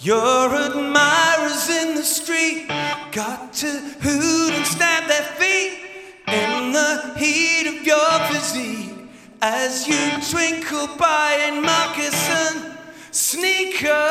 Your admirers in the street got to hoot and stamp their feet in the heat of your physique as you twinkle by in moccasin sneakers.